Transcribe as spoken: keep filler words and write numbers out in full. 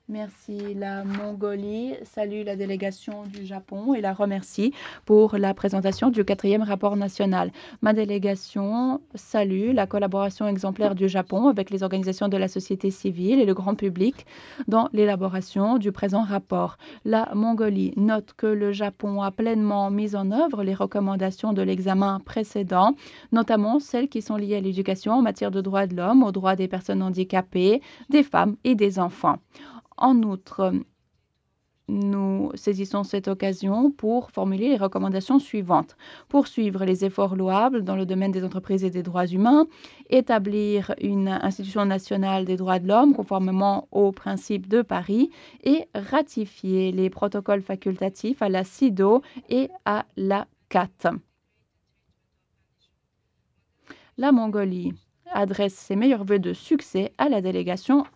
Merci. La Mongolie salue la délégation du Japon et la remercie pour la présentation du quatrième rapport national. Ma délégation salue la collaboration exemplaire du Japon avec les organisations de la société civile et le grand public dans l'élaboration du présent rapport. La Mongolie note que le Japon a pleinement mis en œuvre les recommandations de l'examen précédent, notamment celles qui sont liées à l'éducation en matière de droits de l'homme, aux droits des personnes handicapées, des femmes et des enfants. En outre, nous saisissons cette occasion pour formuler les recommandations suivantes. Poursuivre les efforts louables dans le domaine des entreprises et des droits humains, établir une institution nationale des droits de l'homme conformément aux principes de Paris et ratifier les protocoles facultatifs à la CIDO et à la C A T. La Mongolie adresse ses meilleurs vœux de succès à la délégation